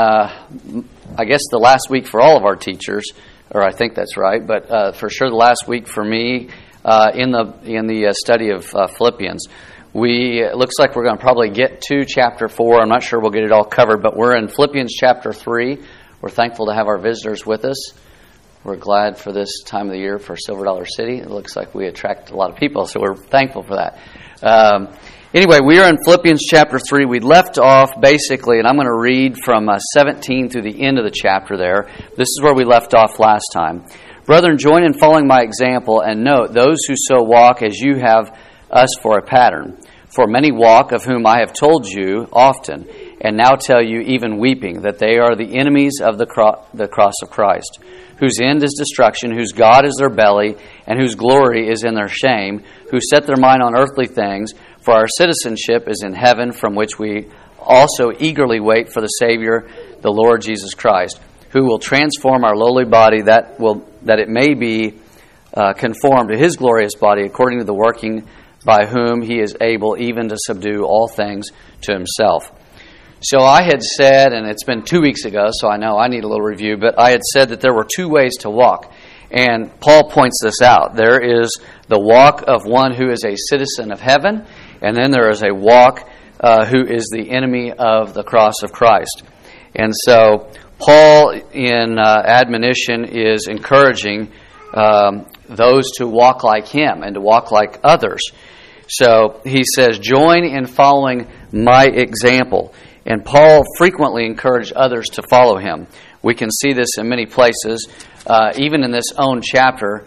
I guess the last week for all of our teachers, or I think that's right, but for sure the last week for me in the study of Philippians. It looks like we're going to probably get to chapter 4. I'm not sure we'll get it all covered, but we're in Philippians chapter 3. We're thankful to have our visitors with us. We're glad for this time of the year for Silver Dollar City. It looks like we attract a lot of people, so we're thankful for that. Anyway, we are in Philippians chapter 3. We left off basically, and I'm going to read from 17 through the end of the chapter there. This is where we left off last time. Brethren, join in following my example, and note those who so walk as you have us for a pattern. For many walk, of whom I have told you often, and now tell you even weeping, that they are the enemies of the cross of Christ, whose end is destruction, whose God is their belly, and whose glory is in their shame, who set their mind on earthly things. For our citizenship is in heaven, from which we also eagerly wait for the Savior, the Lord Jesus Christ, who will transform our lowly body that it may be conformed to His glorious body, according to the working by whom He is able even to subdue all things to Himself. So I had said, and it's been 2 weeks ago, so I know I need a little review, but I had said that there were two ways to walk. And Paul points this out. There is the walk of one who is a citizen of heaven, and then there is a walk who is the enemy of the cross of Christ. And so Paul, in admonition, is encouraging those to walk like him and to walk like others. So he says, join in following my example. And Paul frequently encouraged others to follow him. We can see this in many places, even in this own chapter,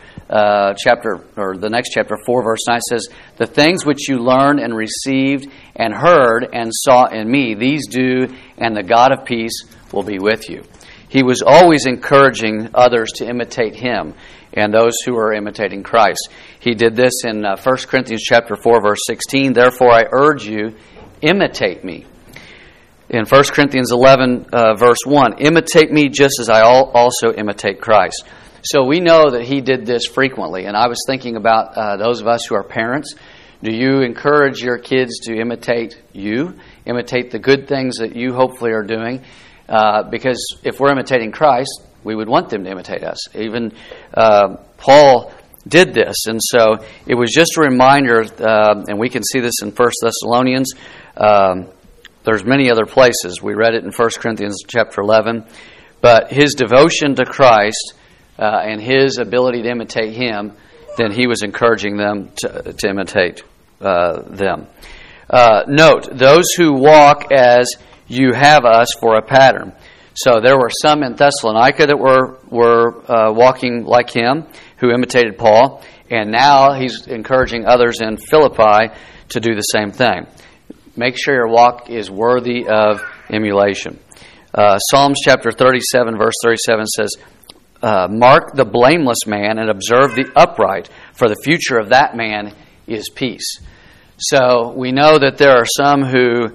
the next chapter, 4, verse 9 says, the things which you learned and received and heard and saw in me, these do, and the God of peace will be with you. He was always encouraging others to imitate him and those who are imitating Christ. He did this in 1 Corinthians chapter 4, verse 16, therefore I urge you, imitate me. In 1 Corinthians 11, verse 1, imitate me just as I also imitate Christ. So we know that he did this frequently. And I was thinking about those of us who are parents. Do you encourage your kids to imitate you? Imitate the good things that you hopefully are doing? Because if we're imitating Christ, we would want them to imitate us. Even Paul did this. And so it was just a reminder, and we can see this in 1 Thessalonians. There's many other places. We read it in 1 Corinthians chapter 11. But his devotion to Christ and his ability to imitate him, then he was encouraging them to imitate them. Note, those who walk as you have us for a pattern. So there were some in Thessalonica that were walking like him, who imitated Paul. And now he's encouraging others in Philippi to do the same thing. Make sure your walk is worthy of emulation. Psalms chapter 37, verse 37 says, mark the blameless man and observe the upright, for the future of that man is peace. So we know that there are some who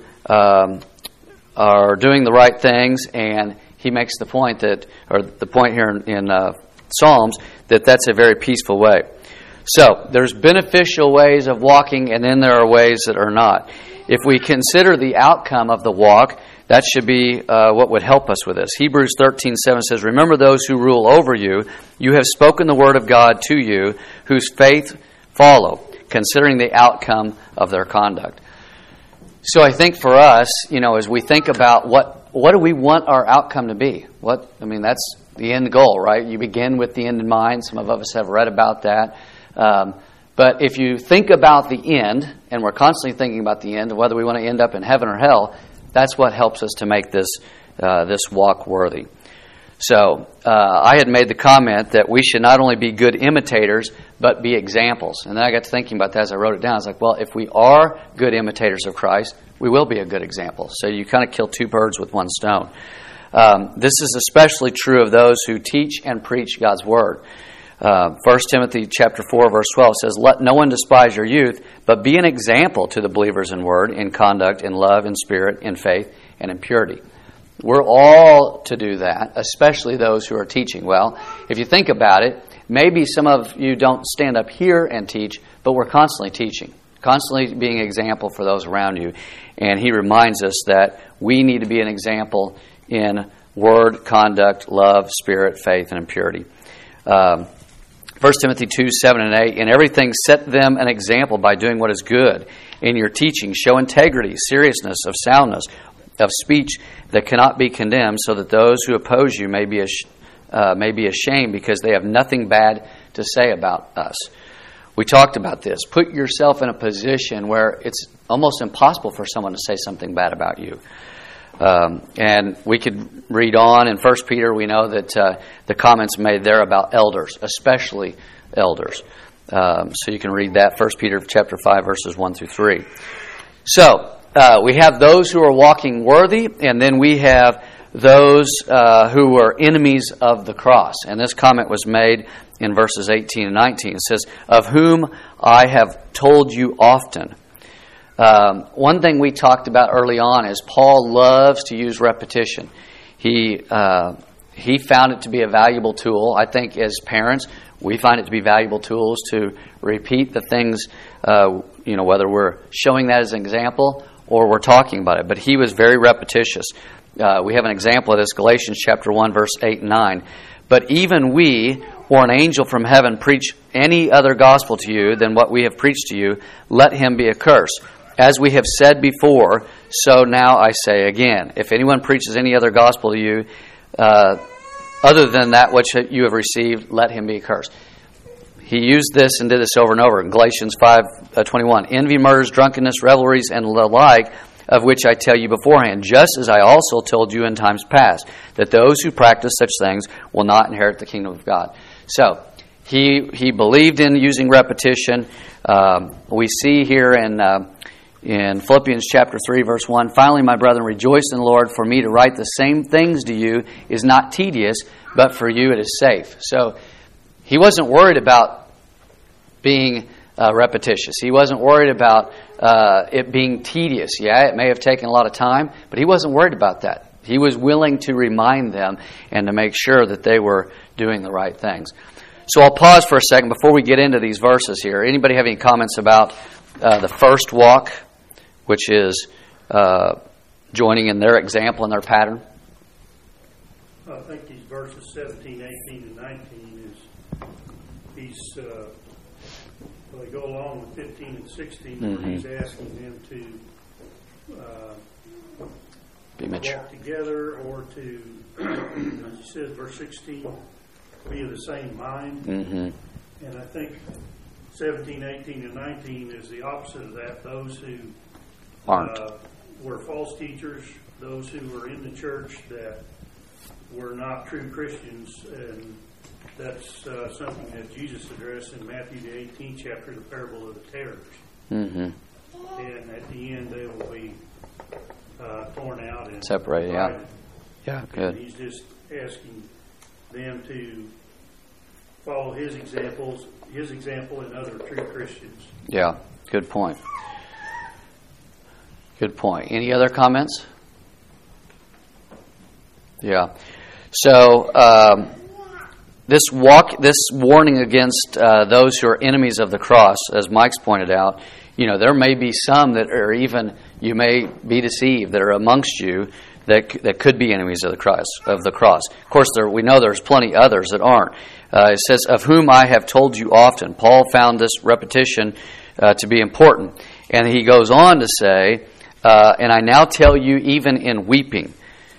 are doing the right things, and he makes the point here in Psalms, that that's a very peaceful way. So there's beneficial ways of walking, and then there are ways that are not. If we consider the outcome of the walk, that should be what would help us with this. Hebrews 13:7 says, remember those who rule over you. You have spoken the word of God to you, whose faith follow, considering the outcome of their conduct. So I think for us, as we think about what do we want our outcome to be? That's the end goal, right? You begin with the end in mind. Some of us have read about that. But if you think about the end, and we're constantly thinking about the end, whether we want to end up in heaven or hell, that's what helps us to make this walk worthy. So I had made the comment that we should not only be good imitators, but be examples. And then I got to thinking about that as I wrote it down. I was like, well, if we are good imitators of Christ, we will be a good example. So you kind of kill two birds with one stone. This is especially true of those who teach and preach God's Word. 1 Timothy chapter 4, verse 12 says, let no one despise your youth, but be an example to the believers in word, in conduct, in love, in spirit, in faith, and in purity. We're all to do that, especially those who are teaching. Well, if you think about it, maybe some of you don't stand up here and teach, but we're constantly teaching, constantly being an example for those around you. And he reminds us that we need to be an example in word, conduct, love, spirit, faith, and in purity. 1 Timothy 2, 7 and 8, in everything set them an example by doing what is good. In your teaching, show integrity, seriousness, of soundness, of speech that cannot be condemned, so that those who oppose you may be ashamed because they have nothing bad to say about us. We talked about this. Put yourself in a position where it's almost impossible for someone to say something bad about you. And we could read on in 1 Peter. We know that the comments made there about elders, especially elders. So you can read that, 1 Peter chapter 5, verses 1 through 3. So we have those who are walking worthy, and then we have those who are enemies of the cross. And this comment was made in verses 18 and 19. It says, of whom I have told you often. One thing we talked about early on is Paul loves to use repetition. He found it to be a valuable tool. I think as parents, we find it to be valuable tools to repeat the things, whether we're showing that as an example or we're talking about it. But he was very repetitious. We have an example of this, Galatians chapter 1, verse 8 and 9. But even we, or an angel from heaven, preach any other gospel to you than what we have preached to you, let him be accursed. As we have said before, so now I say again. If anyone preaches any other gospel to you other than that which you have received, let him be accursed. He used this and did this over and over. In Galatians 5:21, envy, murders, drunkenness, revelries, and the like, of which I tell you beforehand, just as I also told you in times past, that those who practice such things will not inherit the kingdom of God. So, he believed in using repetition. We see here in Philippians chapter 3, verse 1, finally, my brethren, rejoice in the Lord. For me to write the same things to you is not tedious, but for you it is safe. So he wasn't worried about being repetitious. He wasn't worried about it being tedious. Yeah, it may have taken a lot of time, but he wasn't worried about that. He was willing to remind them and to make sure that they were doing the right things. So I'll pause for a second before we get into these verses here. Anybody have any comments about the first walk, which is joining in their example and their pattern? I think these verses 17, 18, and 19 they go along with 15 and 16, where he's asking them to be mature, walk together, or to, as he says, verse 16, be of the same mind. Mm-hmm. And I think 17, 18, and 19 is the opposite of that. Those who aren't were false teachers, those who were in the church that were not true Christians, and that's something that Jesus addressed in Matthew the 18th chapter, the parable of the tares. Mm-hmm. And at the end, they will be torn out and separated. Yeah, good. And he's just asking them to follow his example and other true Christians. Yeah, good point. Good point. Any other comments? Yeah. So this warning against those who are enemies of the cross, as Mike's pointed out, there may be some that are even, you may be deceived, that are amongst you that could be enemies of the cross. Of course, we know there's plenty others that aren't. It says, of whom I have told you often. Paul found this repetition to be important. And he goes on to say, and I now tell you even in weeping.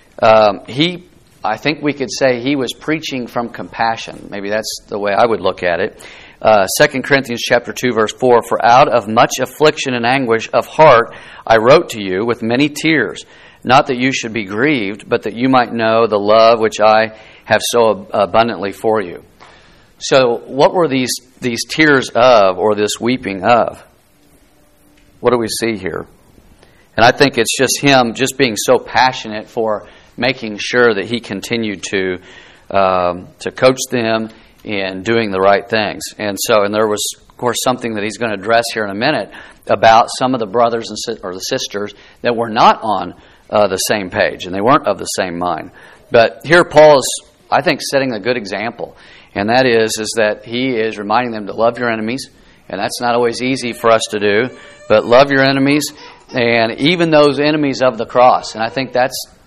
I think we could say he was preaching from compassion. Maybe that's the way I would look at it. 2 Corinthians chapter 2, verse 4, for out of much affliction and anguish of heart I wrote to you with many tears, not that you should be grieved, but that you might know the love which I have so abundantly for you. So what were these tears of, or this weeping of? What do we see here? And I think it's just him just being so passionate for making sure that he continued to coach them in doing the right things. And there was, of course, something that he's going to address here in a minute about some of the brothers or the sisters that were not on the same page, and they weren't of the same mind. But here Paul is, I think, setting a good example, and that is that he is reminding them to love your enemies, and that's not always easy for us to do, but love your enemies, and even those enemies of the cross. And I think that's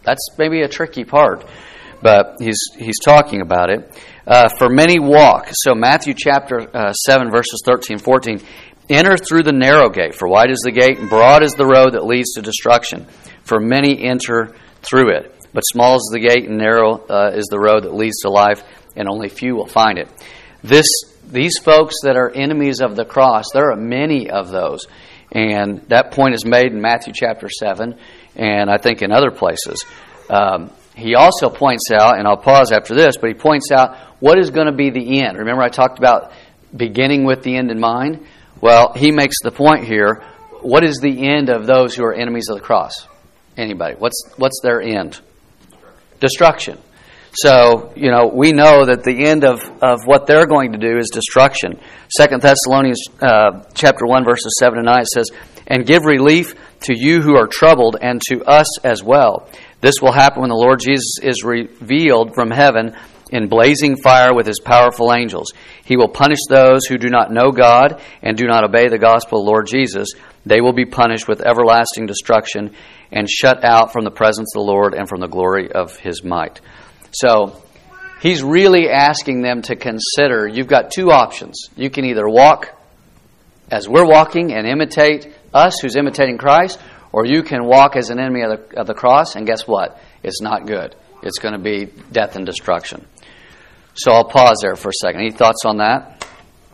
That's maybe a tricky part, but he's talking about it. For many walk. So Matthew chapter 7, verses 13, 14. Enter through the narrow gate, for wide is the gate, and broad is the road that leads to destruction. For many enter through it. But small is the gate, and narrow is the road that leads to life, and only few will find it. These folks that are enemies of the cross, there are many of those. And that point is made in Matthew chapter 7, and I think in other places. He also points out, and I'll pause after this, but he points out what is going to be the end. Remember I talked about beginning with the end in mind? Well, he makes the point here, what is the end of those who are enemies of the cross? Anybody? What's their end? Destruction. So, we know that the end of what they're going to do is destruction. 2 Thessalonians chapter 1, verses 7 and 9, it says, and give relief to you who are troubled, and to us as well. This will happen when the Lord Jesus is revealed from heaven in blazing fire with his powerful angels. He will punish those who do not know God and do not obey the gospel of the Lord Jesus. They will be punished with everlasting destruction and shut out from the presence of the Lord and from the glory of his might. So, he's really asking them to consider, you've got two options. You can either walk as we're walking and imitate us who's imitating Christ, or you can walk as an enemy of the cross, and guess what? It's not good. It's going to be death and destruction. So I'll pause there for a second. Any thoughts on that?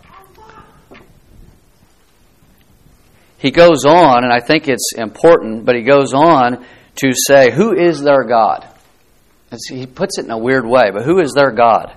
He goes on, and I think it's important, but he goes on to say, who is their God? He puts it in a weird way, but who is their God?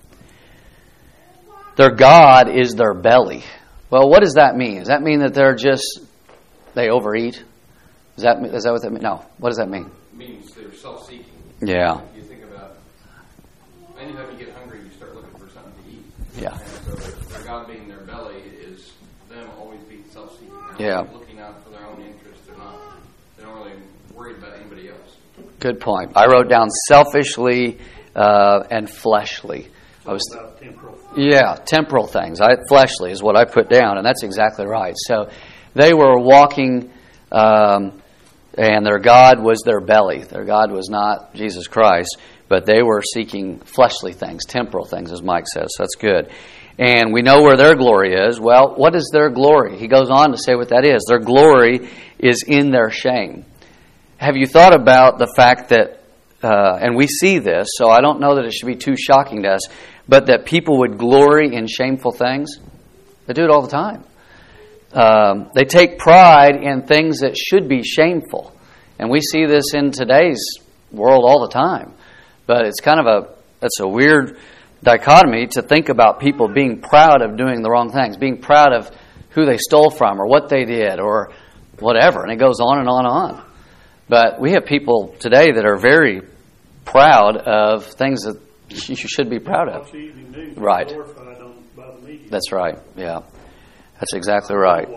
Their God is their belly. Well, what does that mean? Does that mean that they overeat? Is that what that means? No. What does that mean? It means they're self-seeking. Yeah. If you think about, anytime you get hungry, you start looking for something to eat. Yeah. And so their God being their belly is them always being self-seeking. Yeah. Looking out for their own interests. They're not really worried about anybody else. Good point. I wrote down selfishly and fleshly. About temporal. Yeah, temporal things. Fleshly is what I put down, and that's exactly right. So they were walking, and their God was their belly. Their God was not Jesus Christ, but they were seeking fleshly things, temporal things, as Mike says. So that's good. And we know where their glory is. Well, what is their glory? He goes on to say what that is. Their glory is in their shame. Have you thought about the fact that, and we see this, so I don't know that it should be too shocking to us, but that people would glory in shameful things? They do it all the time. They take pride in things that should be shameful. And we see this in today's world all the time. But it's it's a weird dichotomy to think about people being proud of doing the wrong things, being proud of who they stole from or what they did or whatever. And it goes on and on and on. But we have people today that are very proud of things that you should be proud of. Right. That's right. Yeah. That's exactly right.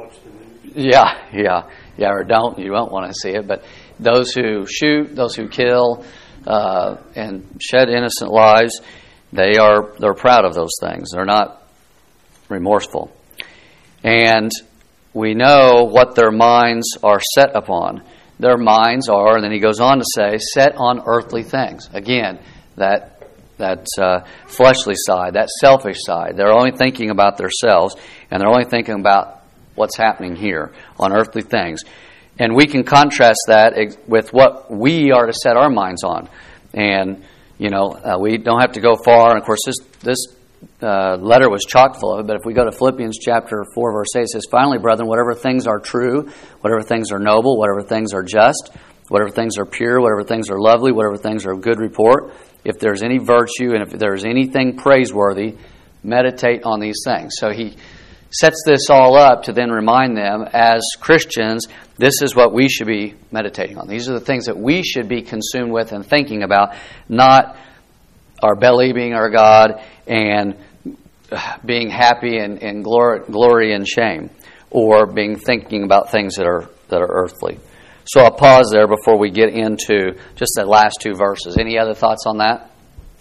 Yeah. Or you won't want to see it. But those who shoot, those who kill, and shed innocent lives, they're proud of those things. They're not remorseful. And we know what their minds are set upon. Their minds are, and then he goes on to say, set on earthly things. Again, that fleshly side, that selfish side. They're only thinking about themselves, and they're only thinking about what's happening here on earthly things. And we can contrast that with what we are to set our minds on. And, we don't have to go far. And, of course, this letter was chock full of it. But if we go to Philippians chapter 4, verse 8, it says, finally, brethren, whatever things are true, whatever things are noble, whatever things are just, whatever things are pure, whatever things are lovely, whatever things are of good report, if there's any virtue and if there's anything praiseworthy, meditate on these things. So he sets this all up to then remind them, as Christians, this is what we should be meditating on. These are the things that we should be consumed with and thinking about, not our belly being our God and being happy and glory and shame, or thinking about things that are earthly. So I'll pause there before we get into just the last two verses. Any other thoughts on that?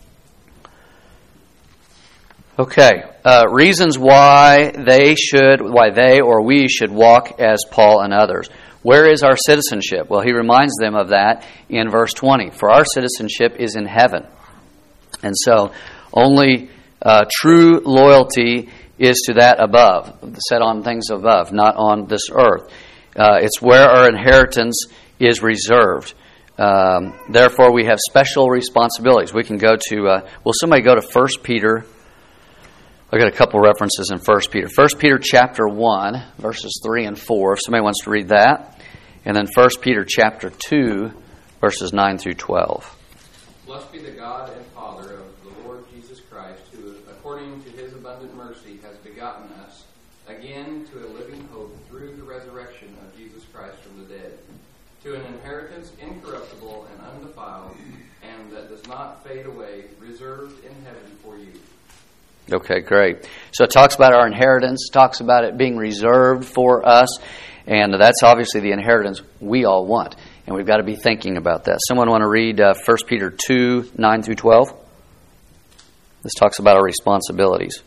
Okay. Reasons why they or we should walk as Paul and others. Where is our citizenship? Well, he reminds them of that in verse 20. For our citizenship is in heaven. And so only true loyalty is to that above, set on things above, not on this earth. It's where our inheritance is reserved. Therefore, we have special responsibilities. We can go to, will somebody go to 1 Peter? I've got a couple references in 1 Peter. 1 Peter chapter 1, verses 3 and 4, if somebody wants to read that. And then 1 Peter chapter 2, verses 9 through 12. Blessed be the God and Father of the Lord Jesus Christ, who, according to his abundant mercy, has begotten us again to a living hope through the resurrection of Jesus Christ from the dead, to an inheritance incorruptible and undefiled, and that does not fade away, reserved in heaven for you. Okay, great. So it talks about our inheritance, talks about it being reserved for us, and that's obviously the inheritance we all want, and we've got to be thinking about that. Someone want to read 1 Peter 2, 9 through 12? This talks about our responsibilities.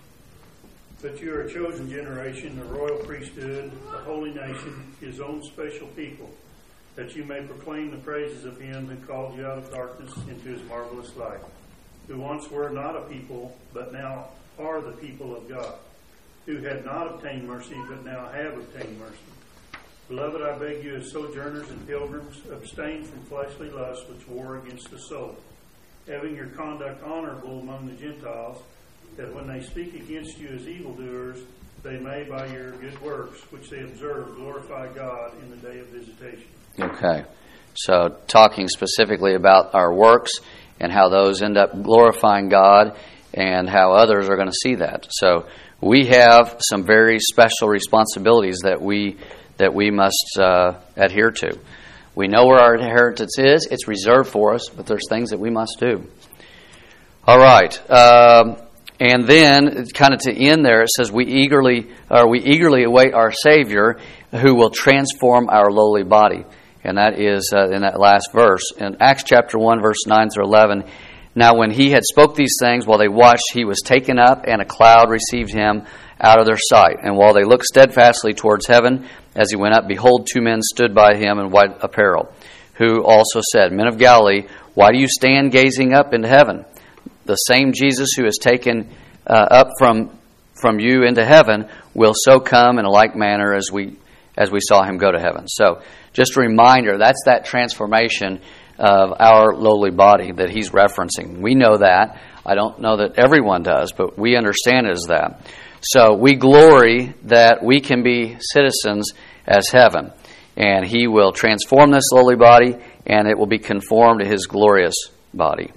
But you are a chosen generation, a royal priesthood, a holy nation, his own special people, that you may proclaim the praises of him who called you out of darkness into his marvelous light, who once were not a people, but now are the people of God, who had not obtained mercy, but now have obtained mercy. Beloved, I beg you as sojourners and pilgrims, abstain from fleshly lusts which war against the soul, having your conduct honorable among the Gentiles, that when they speak against you as evildoers, they may by your good works, which they observe, glorify God in the day of visitation. Okay. So talking specifically about our works and how those end up glorifying God and how others are going to see that. So we have some very special responsibilities that we must adhere to. We know where our inheritance is. It's reserved for us, but there's things that we must do. All right. And then, kind of to end there, it says, we eagerly await our Savior who will transform our lowly body. And that is in that last verse. In Acts chapter 1, verse 9 through 11, now when he had spoke these things, while they watched, he was taken up, and a cloud received him out of their sight. And while they looked steadfastly towards heaven, as he went up, behold, two men stood by him in white apparel, who also said, Men of Galilee, why do you stand gazing up into heaven? The same Jesus who is taken up from you into heaven will so come in a like manner as we saw him go to heaven. So just a reminder, that's that transformation of our lowly body that he's referencing. We know that. I don't know that everyone does, but we understand it as that. So we glory that we can be citizens as heaven. And he will transform this lowly body, and it will be conformed to his glorious body.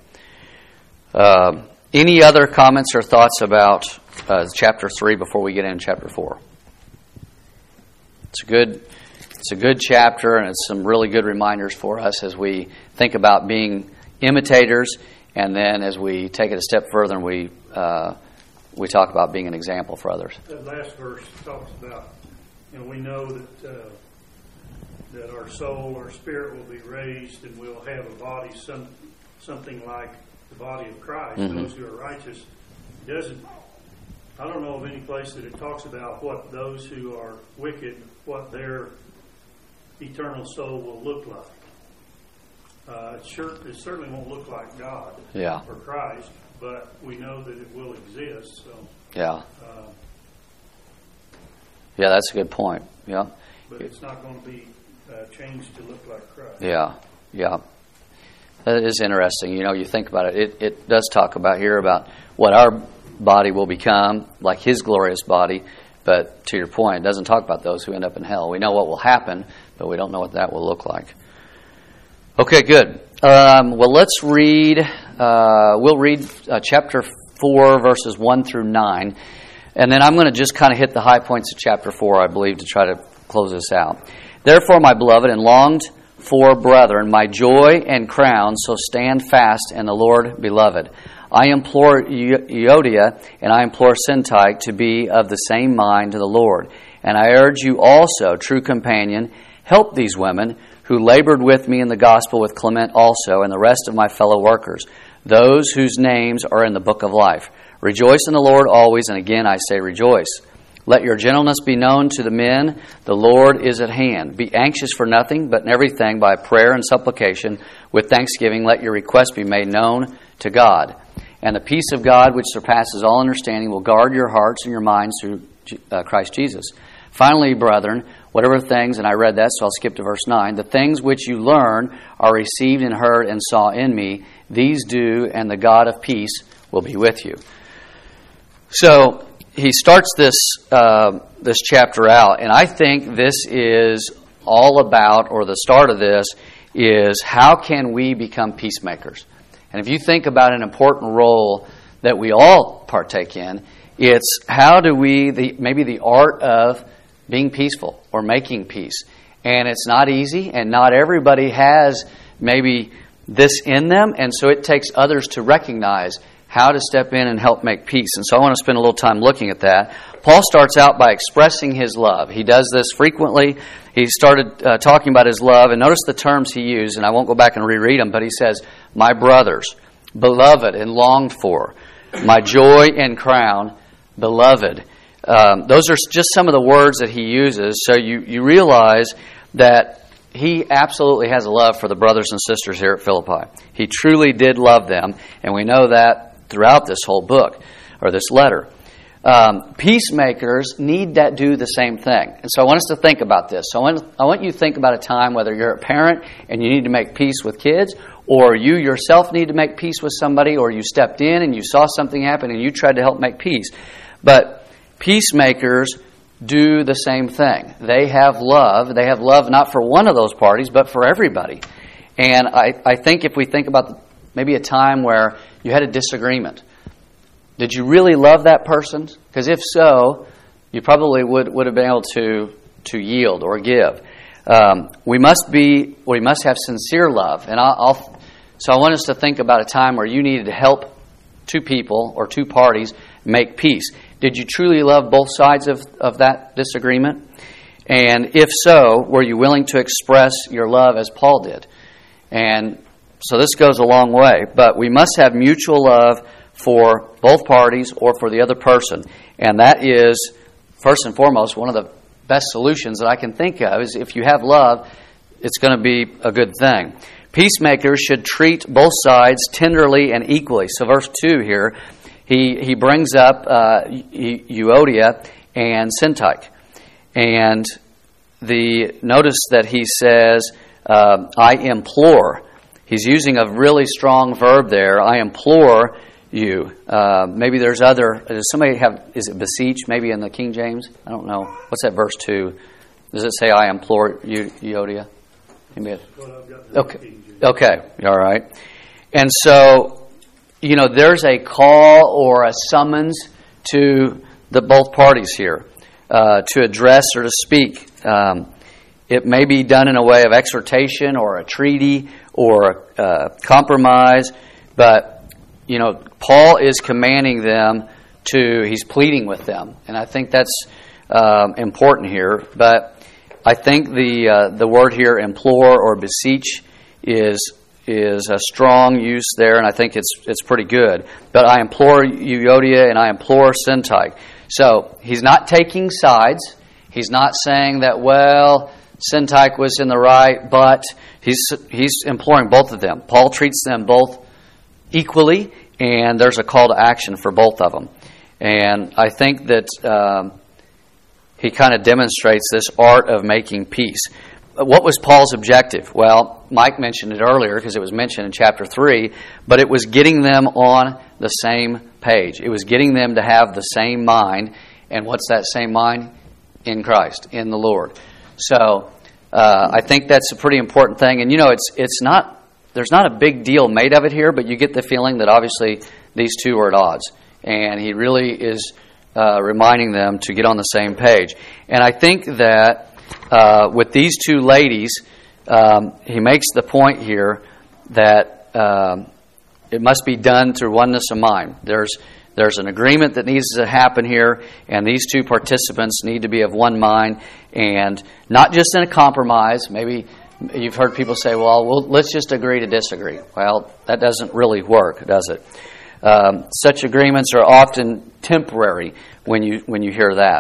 Any other comments or thoughts about chapter 3 before we get into chapter 4? It's a good chapter, and it's some really good reminders for us as we think about being imitators, and then as we take it a step further and we talk about being an example for others. That last verse talks about, we know that our soul, our spirit will be raised, and we'll have a body something like the body of Christ, those who are righteous. I don't know of any place that it talks about what those who are wicked, what their eternal soul will look like. It certainly won't look like God or Christ, but we know that it will exist. So yeah, that's a good point. Yeah, but it's not going to be changed to look like Christ. Yeah. That is interesting. You think about it. It does talk about here about what our body will become, like his glorious body. But to your point, it doesn't talk about those who end up in hell. We know what will happen, but we don't know what that will look like. Okay, good. Well, let's read. We'll read chapter 4, verses 1 through 9. And then I'm going to just kind of hit the high points of chapter 4, I believe, to try to close this out. Therefore, my beloved and longed for brethren, my joy and crown, so stand fast in the Lord, beloved. I implore Euodia and I implore Syntyche to be of the same mind to the Lord. And I urge you also, true companion, help these women who labored with me in the gospel with Clement also and the rest of my fellow workers, those whose names are in the book of life. Rejoice in the Lord always, and again I say rejoice. Let your gentleness be known to the men. The Lord is at hand. Be anxious for nothing, but in everything by prayer and supplication with thanksgiving let your requests be made known to God. And the peace of God, which surpasses all understanding, will guard your hearts and your minds through Christ Jesus. Finally, brethren, whatever things, and I read that, so I'll skip to verse 9, the things which you learn are received and heard and saw in me, these do, and the God of peace will be with you. So he starts this chapter out, and I think this is all about, or the start of this, is how can we become peacemakers? And if you think about an important role that we all partake in, it's how do we, maybe the art of being peaceful or making peace. And it's not easy, and not everybody has maybe this in them, and so it takes others to recognize how to step in and help make peace. And so I want to spend a little time looking at that. Paul starts out by expressing his love. He does this frequently. He started talking about his love, and notice the terms he used, and I won't go back and reread them, but he says, my brothers, beloved and longed for, my joy and crown, beloved. Those are just some of the words that he uses, so you realize that he absolutely has a love for the brothers and sisters here at Philippi. He truly did love them, and we know that throughout this whole book, or this letter. Peacemakers need to do the same thing. And so I want us to think about this. So I want you to think about a time, whether you're a parent and you need to make peace with kids, or you yourself need to make peace with somebody, or you stepped in and you saw something happen and you tried to help make peace. But peacemakers do the same thing. They have love. They have love not for one of those parties, but for everybody. And I think if we think about maybe a time where you had a disagreement, did you really love that person? Because if so, you probably would have been able to yield or give. We must have sincere love. And so I want us to think about a time where you needed to help two people or two parties make peace. Did you truly love both sides of that disagreement? And if so, were you willing to express your love as Paul did? And so this goes a long way. But we must have mutual love for both parties or for the other person. And that is, first and foremost, one of the best solutions that I can think of is if you have love, it's going to be a good thing. Peacemakers should treat both sides tenderly and equally. So verse 2 here, he brings up Euodia and Syntyche. And notice that he says, I implore. He's using a really strong verb there. I implore you. Maybe there's other. Does somebody have? Is it beseech? Maybe in the King James. I don't know. What's that verse 2? Does it say I implore you, Euodia? Okay. Okay. All right. And so, there's a call or a summons to both parties here to address or to speak. It may be done in a way of exhortation or a treaty or a compromise, but Paul is commanding them he's pleading with them, and I think that's important here. But I think the word here, implore or beseech, is a strong use there, and I think it's pretty good. But I implore Euodia and I implore Syntyche. So he's not taking sides. He's not saying that, well, Syntyche was in the right, but he's imploring both of them. Paul treats them both equally, and there's a call to action for both of them. And I think that he kind of demonstrates this art of making peace. What was Paul's objective? Well, Mike mentioned it earlier because it was mentioned in chapter 3, but it was getting them on the same page. It was getting them to have the same mind. And what's that same mind? In Christ, in the Lord. So I think that's a pretty important thing. And it's not. There's not a big deal made of it here, but you get the feeling that obviously these two are at odds. And he really is reminding them to get on the same page. And I think that with these two ladies, he makes the point here that it must be done through oneness of mind. There's an agreement that needs to happen here, and these two participants need to be of one mind, and not just in a compromise. Maybe you've heard people say, well, let's just agree to disagree. Well, that doesn't really work, does it? Such agreements are often temporary when you hear that.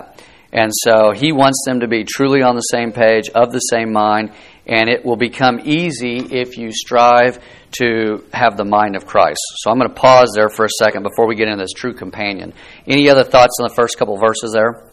And so he wants them to be truly on the same page, of the same mind, and it will become easy if you strive to have the mind of Christ. So I'm going to pause there for a second before we get into this true companion. Any other thoughts on the first couple verses there?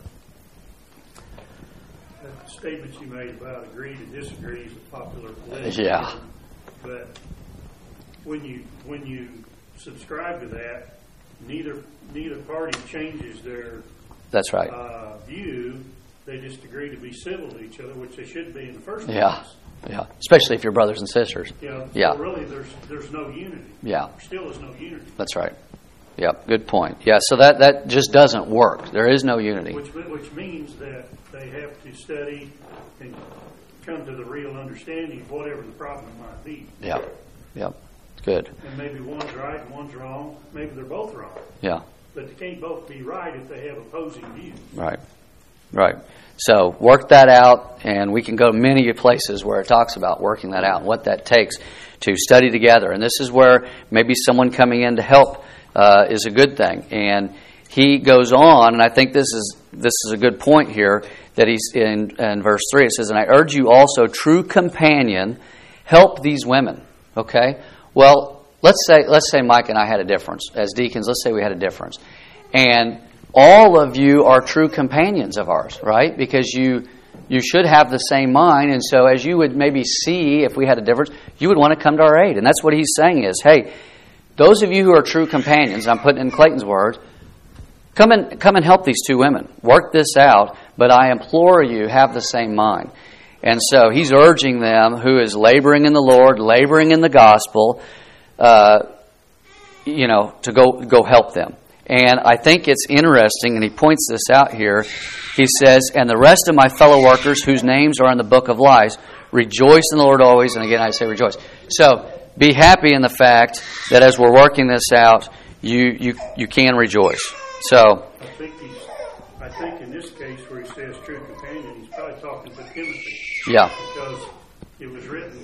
The statement you made about agree to disagree is a popular political Yeah. term, but when you subscribe to that, neither party changes their That's right. view. They just agree to be civil to each other, which they should be in the first Yeah. place. Yeah. Especially if you're brothers and sisters. Yeah. So really, there's no unity. Yeah. There still is no unity. That's right. Yep. Good point. Yeah. So that just doesn't work. There is no unity. Which means that they have to study and come to the real understanding of whatever the problem might be. Yeah. Yep. Good. And maybe one's right and one's wrong. Maybe they're both wrong. Yeah. But they can't both be right if they have opposing views. Right. Right. So work that out, and we can go to many places where it talks about working that out and what that takes to study together. And this is where maybe someone coming in to help is a good thing. And he goes on, and I think this is a good point here that he's in verse 3. It says, "And I urge you also, true companion, help these women." Okay? Well, let's say Mike and I had a difference as deacons. Let's say we had a difference, and all of you are true companions of ours, right? Because you should have the same mind, and so as you would maybe see if we had a difference, you would want to come to our aid. And that's what he's saying is, hey, those of you who are true companions, I'm putting in Clayton's words, come and help these two women. Work this out, but I implore you, have the same mind. And so he's urging them who is laboring in the Lord, laboring in the gospel, to go help them. And I think it's interesting, and he points this out here. He says, "And the rest of my fellow workers whose names are in the book of life, rejoice in the Lord always." And again, I say rejoice. So be happy in the fact that as we're working this out, you can rejoice. So I think in this case where he says true companion, he's probably talking to Timothy. Yeah. Because it was written,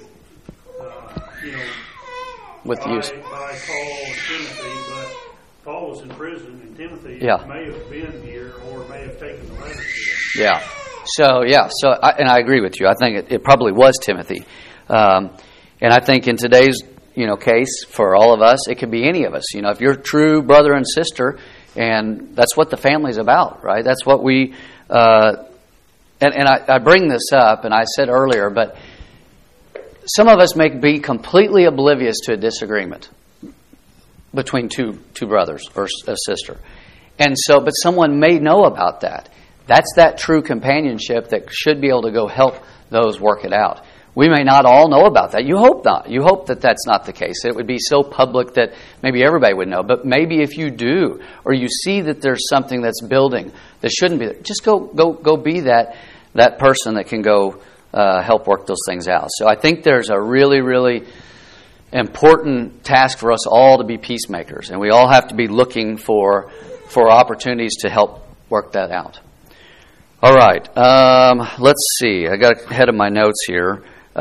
with by use. Paul and Timothy, but Paul was in prison, and Timothy Yeah. may have been here or may have taken the letter to him. Yeah. So I agree with you. I think it probably was Timothy. And I think in today's, case for all of us, it could be any of us. If you're a true brother and sister, and that's what the family's about, right? That's what we, and I bring this up, and I said earlier, but some of us may be completely oblivious to a disagreement between two brothers or a sister. And so, but someone may know about that. That's that true companionship that should be able to go help those work it out. We may not all know about that. You hope not. You hope that that's not the case. It would be so public that maybe everybody would know. But maybe if you do, or you see that there's something that's building that shouldn't be there, just go be that person that can go help work those things out. So I think there's a really, really important task for us all to be peacemakers, and we all have to be looking for opportunities to help work that out. All right, let's see. I got ahead of my notes here.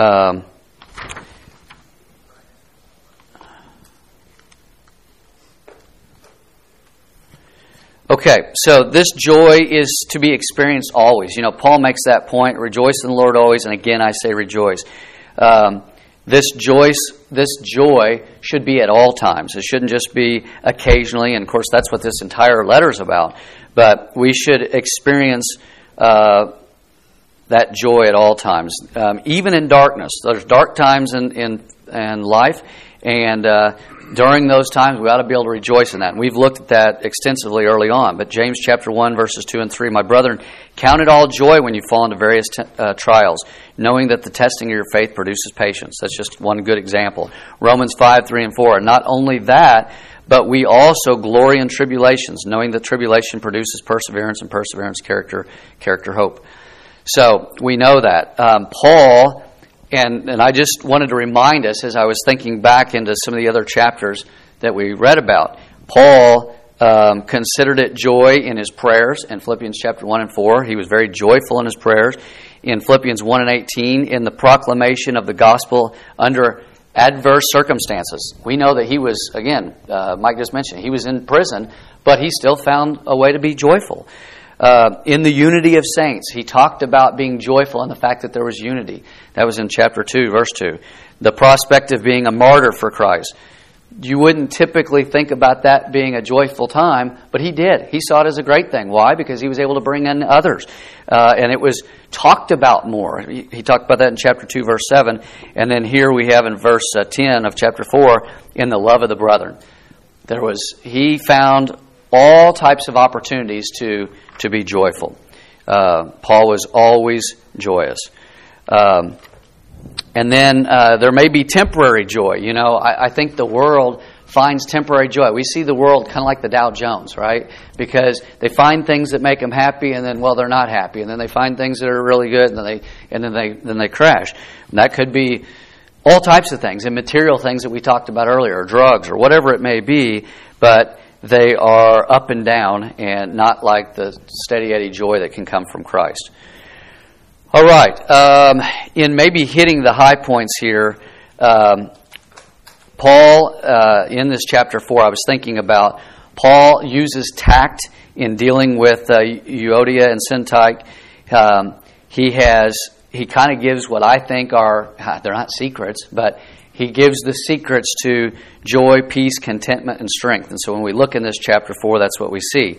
Okay, so this joy is to be experienced always. Paul makes that point, rejoice in the Lord always, and again I say rejoice. This joy should be at all times. It shouldn't just be occasionally, and of course that's what this entire letter is about. But we should experience that joy at all times, even in darkness. There's dark times in life, and during those times we ought to be able to rejoice in that. And we've looked at that extensively early on. But James chapter 1, verses 2 and 3, "My brethren, count it all joy when you fall into various trials, knowing that the testing of your faith produces patience." That's just one good example. Romans 5, 3 and 4, "Not only that, but we also glory in tribulations, knowing that tribulation produces perseverance, and perseverance character hope." So we know that. Paul, and I just wanted to remind us as I was thinking back into some of the other chapters that we read about, Paul considered it joy in his prayers in Philippians chapter 1 and 4. He was very joyful in his prayers. In Philippians 1 and 18, in the proclamation of the gospel under adverse circumstances. We know that he was, again, Mike just mentioned, he was in prison, but he still found a way to be joyful. In the unity of saints, he talked about being joyful in the fact that there was unity. That was in chapter 2, verse 2. The prospect of being a martyr for Christ. You wouldn't typically think about that being a joyful time, but he did. He saw it as a great thing. Why? Because he was able to bring in others. And it was talked about more. He talked about that in chapter 2, verse 7. And then here we have in verse 10 of chapter 4, in the love of the brethren. He found all types of opportunities to be joyful. Paul was always joyous. And then there may be temporary joy. You know, I think the world finds temporary joy. We see the world kind of like the Dow Jones, right? Because they find things that make them happy, and then, well, they're not happy. And then they find things that are really good, and then they crash. And that could be all types of things, and material things that we talked about earlier, or drugs, or whatever it may be. But they are up and down, and not like the steady Eddie joy that can come from Christ. All right. In maybe hitting the high points here, Paul, in this chapter 4, I was thinking about, Paul uses tact in dealing with Euodia and Syntyche. He kind of gives what I think they're not secrets, but he gives the secrets to joy, peace, contentment, and strength. And so when we look in this chapter 4, that's what we see.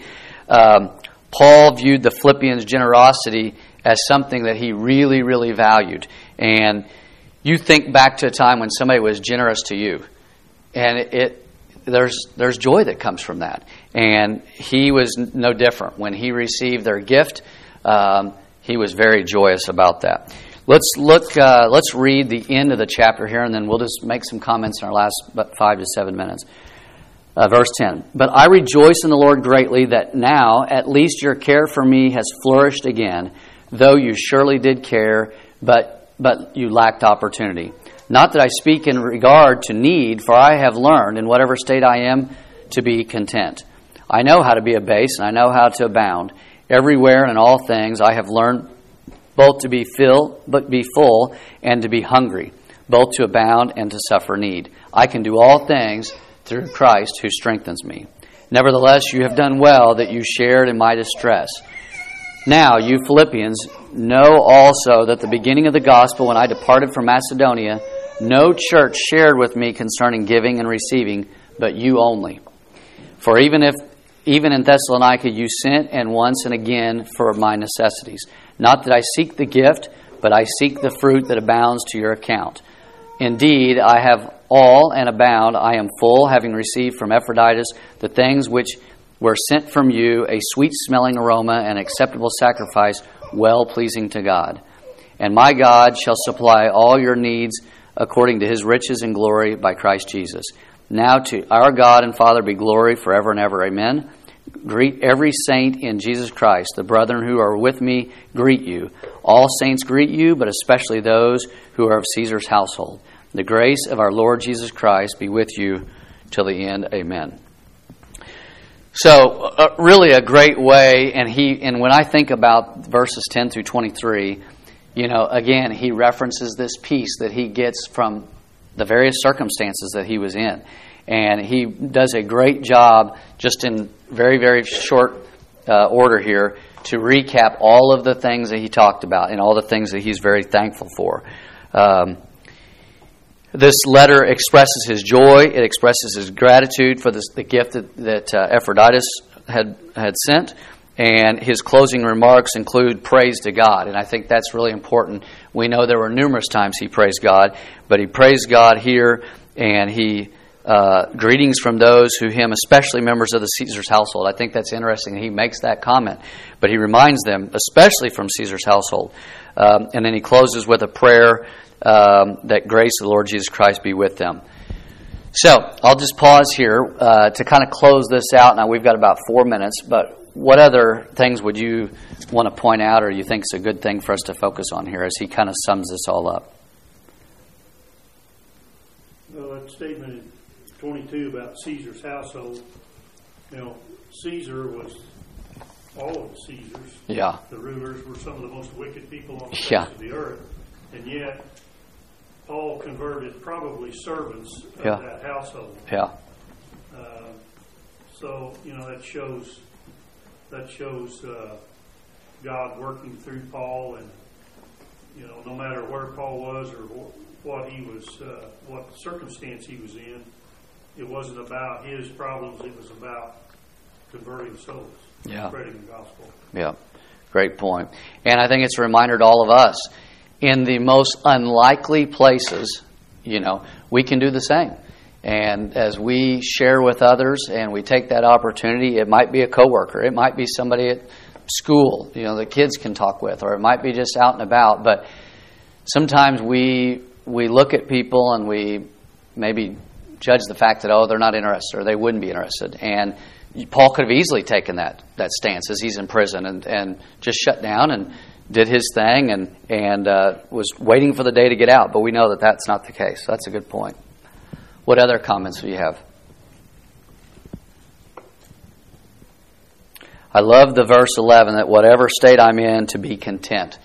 Paul viewed the Philippians' generosity as something that he really, really valued. And you think back to a time when somebody was generous to you, and there's joy that comes from that. And he was no different. When he received their gift, he was very joyous about that. Let's read the end of the chapter here, and then we'll just make some comments in our last 5 to 7 minutes. Verse 10. But I rejoice in the Lord greatly that now at least your care for me has flourished again, though you surely did care, but you lacked opportunity. Not that I speak in regard to need, for I have learned in whatever state I am to be content. I know how to be abased, and I know how to abound. Everywhere and in all things I have learned both to be full, and to be hungry, both to abound and to suffer need. I can do all things through Christ who strengthens me. Nevertheless, you have done well that you shared in my distress. Now, you Philippians, know also that the beginning of the gospel, when I departed from Macedonia, no church shared with me concerning giving and receiving, but you only. For even in Thessalonica you sent, and once and again for my necessities. Not that I seek the gift, but I seek the fruit that abounds to your account. Indeed, I have all and abound. I am full, having received from Epaphroditus the things which were sent from you, a sweet-smelling aroma and acceptable sacrifice, well-pleasing to God. And my God shall supply all your needs according to his riches and glory by Christ Jesus. Now to our God and Father be glory forever and ever. Amen. Greet every saint in Jesus Christ. The brethren who are with me greet you. All saints greet you, but especially those who are of Caesar's household. The grace of our Lord Jesus Christ be with you till the end. Amen. So, really a great way, and when I think about verses 10 through 23, again, he references this peace that he gets from the various circumstances that he was in. And he does a great job, just in very, very short order here, to recap all of the things that he talked about and all the things that he's very thankful for. This letter expresses his joy. It expresses his gratitude for the gift that Epaphroditus had sent. And his closing remarks include praise to God. And I think that's really important. We know there were numerous times he praised God, but he praised God here, and he greetings from those who him, especially members of the Caesar's household. I think that's interesting. He makes that comment, but he reminds them, especially from Caesar's household. And then he closes with a prayer that grace of the Lord Jesus Christ be with them. So I'll just pause here to kind of close this out. Now we've got about 4 minutes, but what other things would you want to point out, or you think is a good thing for us to focus on here as he kind of sums this all up? Well, that statement in 22 about Caesar's household, Caesar was all of the Caesars. Yeah. The rulers were some of the most wicked people on the face of the earth. And yet, Paul converted probably servants of that household. Yeah. So, that shows God working through Paul, and no matter where Paul was or what he was, what circumstance he was in, it wasn't about his problems. It was about converting souls, spreading the gospel. Yeah, great point. And I think it's a reminder to all of us, in the most unlikely places, we can do the same. And as we share with others and we take that opportunity, it might be a coworker, it might be somebody at school, the kids can talk with, or it might be just out and about. But sometimes we look at people and we maybe judge the fact that, they're not interested, or they wouldn't be interested. And Paul could have easily taken that stance as he's in prison and just shut down and did his thing and was waiting for the day to get out. But we know that that's not the case. That's a good point. What other comments do you have? I love the verse 11, that whatever state I'm in, to be content.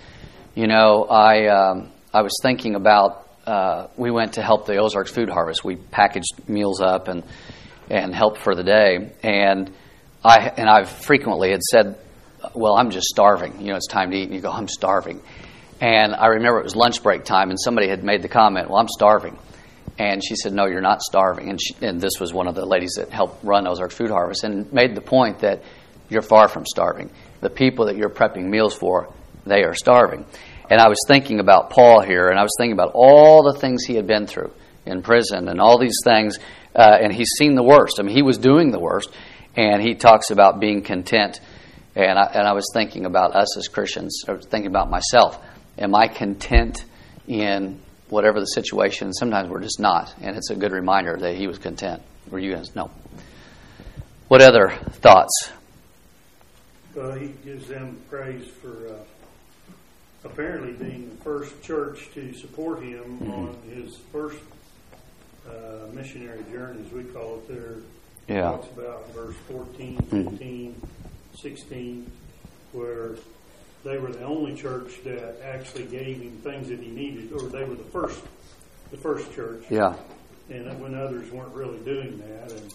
I was thinking about, we went to help the Ozarks Food Harvest. We packaged meals up and helped for the day. And I frequently had said, well, I'm just starving. It's time to eat. And you go, I'm starving. And I remember it was lunch break time, and somebody had made the comment, well, I'm starving. And she said, no, you're not starving. And this was one of the ladies that helped run Ozarks Food Harvest, and made the point that you're far from starving. The people that you're prepping meals for, they are starving. And I was thinking about Paul here, and I was thinking about all the things he had been through in prison and all these things, and he's seen the worst. I mean, he was doing the worst, and he talks about being content. And I was thinking about us as Christians, or thinking about myself. Am I content in whatever the situation? Sometimes we're just not, and it's a good reminder that he was content. Were you guys? No. What other thoughts? Well, he gives them praise for apparently being the first church to support him on his first missionary journey, as we call it there. Yeah. Talks about verse 14, 15, 16, where they were the only church that actually gave him things that he needed, or they were the first church. Yeah. And when others weren't really doing that, and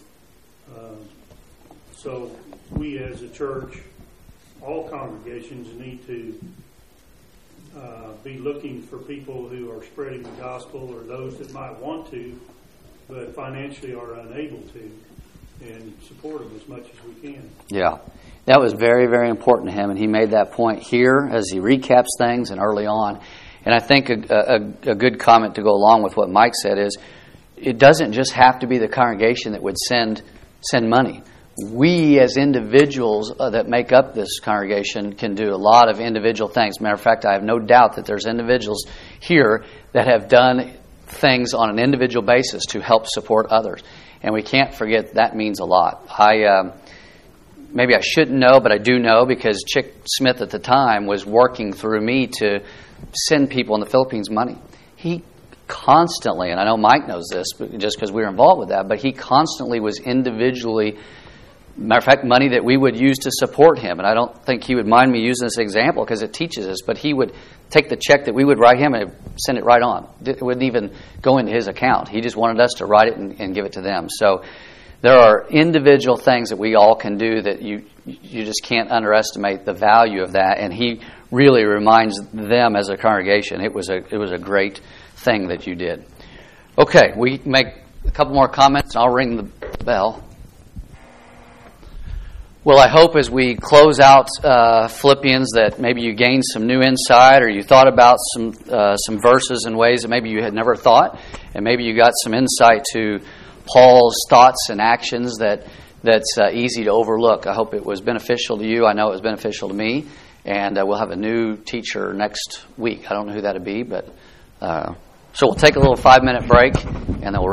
so we as a church, all congregations need to be looking for people who are spreading the gospel, or those that might want to, but financially are unable to, and support them as much as we can. Yeah. That was very, very important to him, and he made that point here as he recaps things and early on. And I think a good comment to go along with what Mike said is, it doesn't just have to be the congregation that would send money. We as individuals that make up this congregation can do a lot of individual things. Matter of fact, I have no doubt that there's individuals here that have done things on an individual basis to help support others. And we can't forget that means a lot. Maybe I shouldn't know, but I do know, because Chick Smith at the time was working through me to send people in the Philippines money. He constantly, and I know Mike knows this just because we were involved with that, but he constantly was individually, matter of fact, money that we would use to support him. And I don't think he would mind me using this example because it teaches us, but he would take the check that we would write him and send it right on. It wouldn't even go into his account. He just wanted us to write it and give it to them. So there are individual things that we all can do that you just can't underestimate the value of that. And he really reminds them as a congregation, it was a great thing that you did. Okay, we make a couple more comments. I'll ring the bell. Well, I hope as we close out Philippians that maybe you gained some new insight, or you thought about some verses in ways that maybe you had never thought, and maybe you got some insight to Paul's thoughts and actions that's easy to overlook. I hope it was beneficial to you. I know it was beneficial to me, and we'll have a new teacher next week. I don't know who that'll be, but so we'll take a little 5-minute break, and then we'll